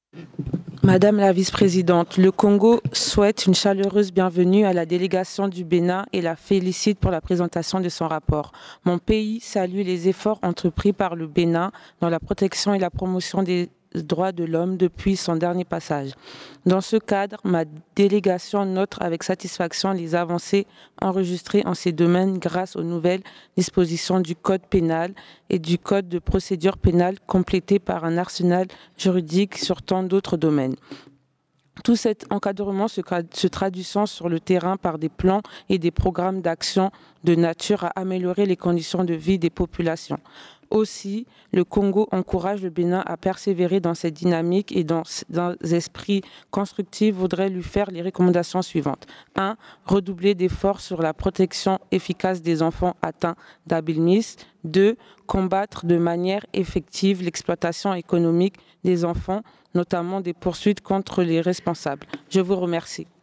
Madame la vice-présidente, le Congo souhaite une chaleureuse bienvenue à la délégation du Bénin et la félicite pour la présentation de son rapport. Mon pays salue les efforts entrepris par le Bénin dans la protection et la promotion des droits de l'homme depuis son dernier passage. Dans ce cadre, ma délégation note avec satisfaction les avancées enregistrées en ces domaines grâce aux nouvelles dispositions du Code pénal et du Code de procédure pénale complétées par un arsenal juridique sur tant d'autres domaines. Tout cet encadrement se traduisant sur le terrain par des plans et des programmes d'action de nature à améliorer les conditions de vie des populations. Aussi, le Congo encourage le Bénin à persévérer dans cette dynamique et dans un esprit constructif voudrait lui faire les recommandations suivantes. 1. Redoubler d'efforts sur la protection efficace des enfants atteints d'albinisme. 2. Combattre de manière effective l'exploitation économique des enfants, notamment des poursuites contre les responsables. Je vous remercie.